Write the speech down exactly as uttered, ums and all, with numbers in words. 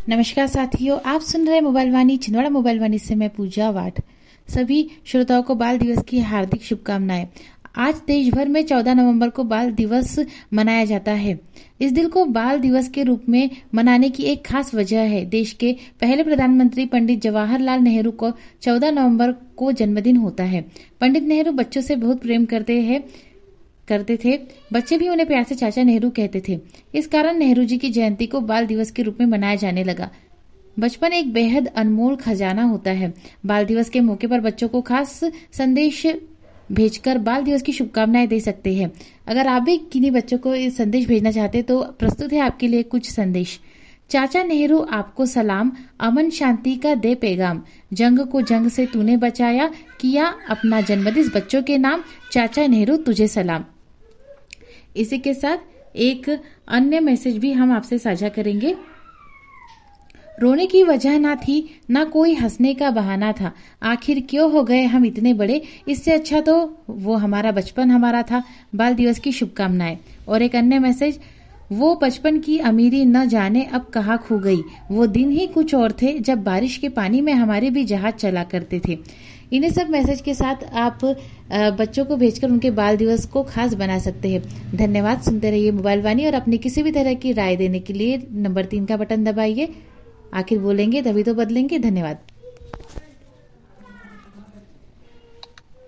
नमस्कार साथियों, आप सुन रहे मोबाइल वाणी छिंदवाड़ा मोबाइल वाणी से मैं पूजा वाट। सभी श्रोताओं को बाल दिवस की हार्दिक शुभकामनाएं। आज देश भर में चौदह नवंबर को बाल दिवस मनाया जाता है। इस दिन को बाल दिवस के रूप में मनाने की एक खास वजह है। देश के पहले प्रधानमंत्री पंडित जवाहरलाल नेहरू को चौदह नवंबर को जन्मदिन होता है। पंडित नेहरू बच्चों से बहुत प्रेम करते हैं करते थे। बच्चे भी उन्हें प्यार से चाचा नेहरू कहते थे। इस कारण नेहरू जी की जयंती को बाल दिवस के रूप में मनाया जाने लगा। बचपन एक बेहद अनमोल खजाना होता है। बाल दिवस के मौके पर बच्चों को खास संदेश भेजकर बाल दिवस की शुभकामनाएं दे सकते हैं। अगर आप भी किन्हीं बच्चों को ये संदेश भेजना चाहते तो प्रस्तुत है आपके लिए कुछ संदेश। चाचा नेहरू आपको सलाम, अमन शांति का दे पैगाम, जंग को जंग से तूने बचाया, किया अपना जन्मदिन बच्चों के नाम, चाचा नेहरू तुझे सलाम। इसी के साथ एक अन्य मैसेज भी हम आपसे साझा करेंगे। रोने की वजह ना थी, ना कोई हंसने का बहाना था, आखिर क्यों हो गए हम इतने बड़े, इससे अच्छा तो वो हमारा बचपन हमारा था। बाल दिवस की शुभकामनाएं। और एक अन्य मैसेज, वो बचपन की अमीरी न जाने अब कहाँ खो गई, वो दिन ही कुछ और थे जब बारिश के पानी में हमारे भी जहाज चला करते थे। इन्हीं सब मैसेज के साथ आप बच्चों को भेजकर उनके बाल दिवस को खास बना सकते हैं। धन्यवाद। सुनते रहिए मोबाइल वाणी और अपनी किसी भी तरह की राय देने के लिए नंबर तीन का बटन दबाइए। आखिर बोलेंगे तभी तो बदलेंगे। धन्यवाद।